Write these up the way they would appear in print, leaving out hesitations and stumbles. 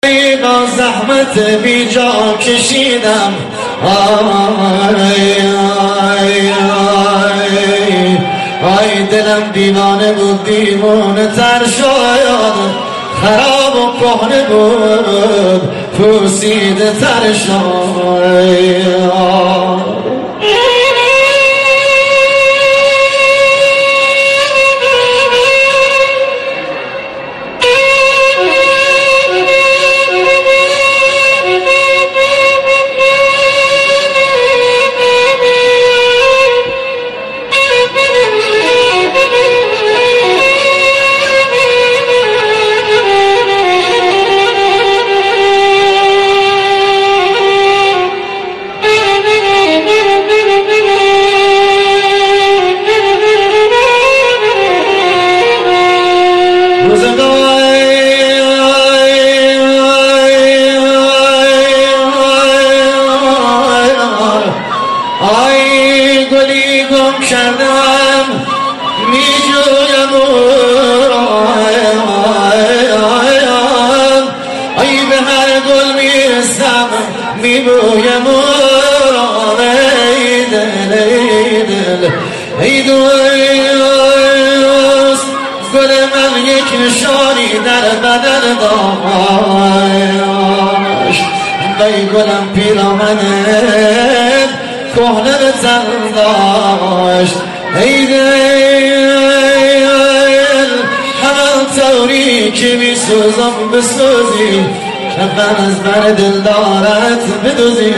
با زحمت بی جا کشیدم، آی دلم دیوانه بود دیوانه تر شاید، خراب و کهنه بود پوسیده تر شاید. کردم میجویم ای به هر گل میرسم میبویم ای دل ای دل ای دوست، گل من یک نشانی در بدن داشت، ای گلم پیرامنت کهنه به تن داشت، ای دل همان طوری که میسوزم بسوزی، کفن از بر دلدارت بدوزی.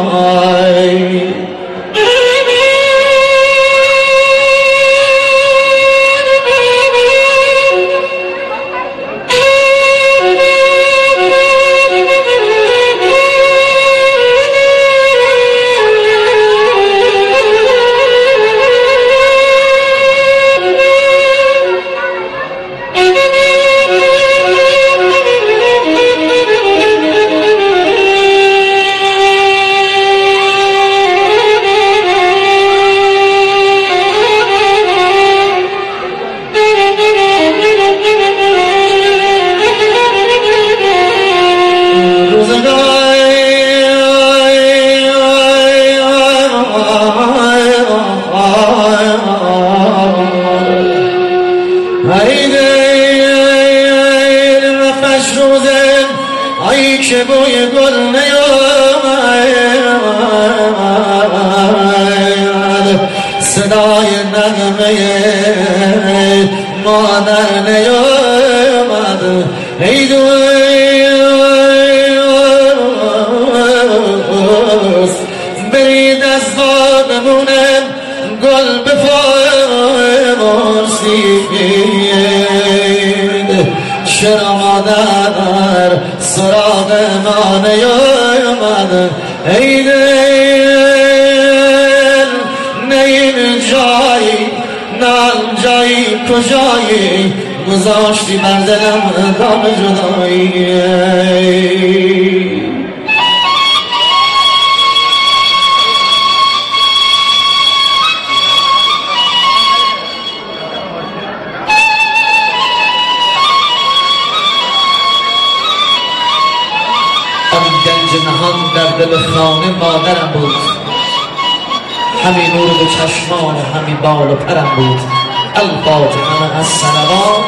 ای که بوی گل نیامد، صدای نغمه مادر نیامد، ای دوست برید از بادمونم گل بپرسید، چرا مادر سراغ ما نیامد، ای دل نیم جایی نال جایی کجایی گذاشتی بر دلم دام جدایی. گنج نهان در دل خانه مادرم بود، همین نور به چشمان همین بال و پرم بود. الفاتحه از صلوات.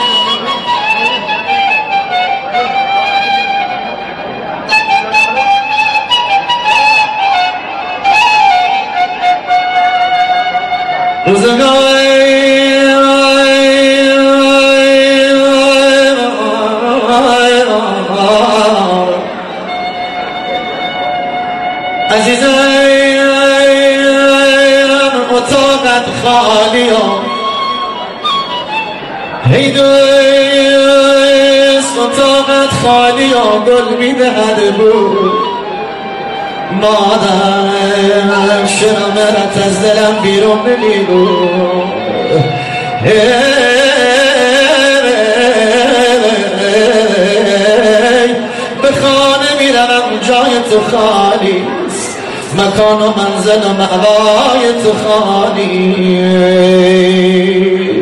عزیزم اتاقت خالی ای دوست، اتاقت خالی گل میدهد بود، مادر چرا مرت از دلم بیرون نمیگو، به خانه میروم جای تو خالی، مکان و منزل و مأوای تو خالی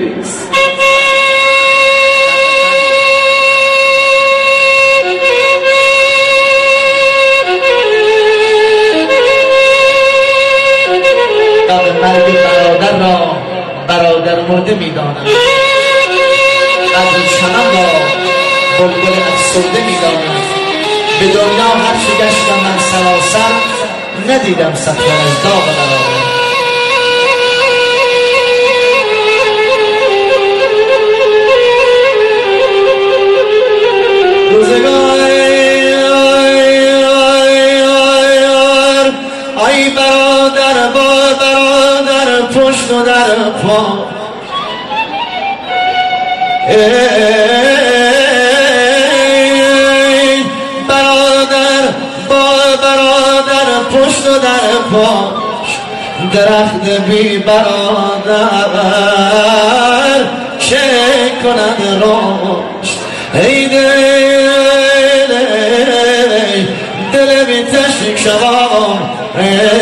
است. مرده میدانم، قدر چمن را بلبل افسرده میدانم. به دنیا هر چه گشتم من سراسر، ندیدم سطر از داغ برآورد. روزگار ای برادر با برادر پشت و در پا، برادر با برادر پشت و در پا، درخت بی برادر چه کند رشد. ای دل بی تشک شباب